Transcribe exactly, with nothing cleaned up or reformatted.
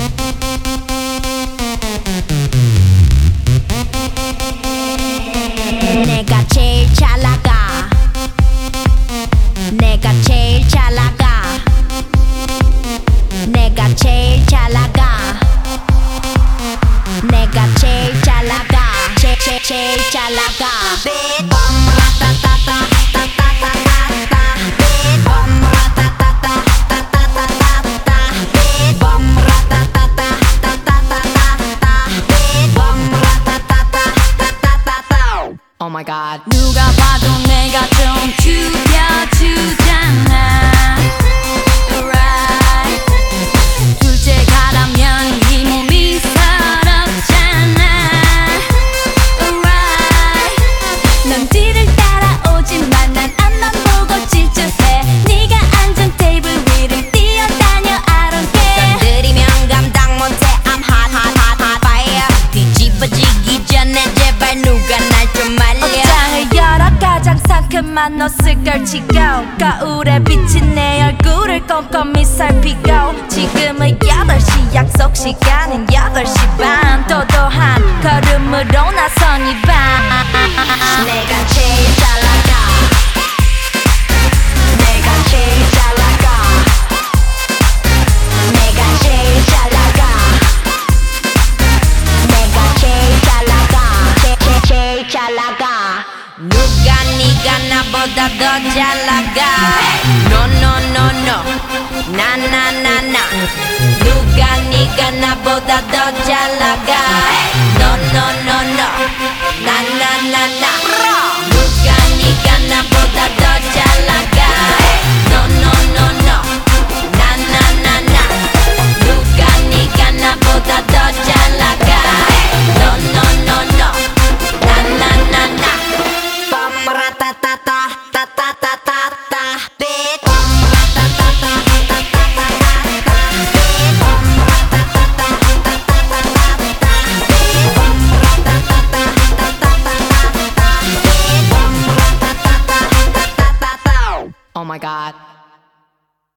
내가 제일 잘 나가. 내가 제일 잘 나가. 내가 제일 잘 나가. 내가 제일 잘 나가. 제, 제, 제일 잘 나가. 빗범 라따따따 따따따따따 빗범 라따따따 따따따따따 빗범 라따따따 따따따따따 빗범 라따따따 따따따따. Oh my god. 누가 봐도 내가 좀 죽여주잖아. Right. 둘째 가라면 이 몸이 서럽잖아. Right. 넌 뒤를 따라오지만 난 앞만 보고 질주해. 네가 앉은 테이블 위를 뛰어다녀. I don't care. 건드리면 감당 못해. I'm hot hot hot hot fire. 뒤집어지기 전에 제발 누가 날 좀 말려. 옷장을 열어 가장 상큼한 옷을 걸치고 거울에 비친 내 얼굴을 꼼꼼히 살피고 지금은 여덟 시 약속 시간은 여덟 시 반 도도한 걸음으로 나선 이 밤. 내가 제일 잘 나가. 내가 제일 잘 나가. 내가 제일 잘 나가. 내가 제일 잘 나가. 제, 제, 제일 잘 나가. 누가 네가 나보다 더 잘 나가. No no no no. 나 나 나 나. 누가 네가 나보다 더 잘 나가. No no no no. 나 나 나 나. 누가 네가 나보다 더 잘 나가. No no no no. 나 나 나 나. 누가 네가 나보다 더 잘 나가. No no no no. 나 나 나 나. 빰라따따따 따따따따따 빗 빰라따따따 따따따따따 빗 빰라따따따 따따따따따 빗 빰라따따따 따따따따따. Oh my god.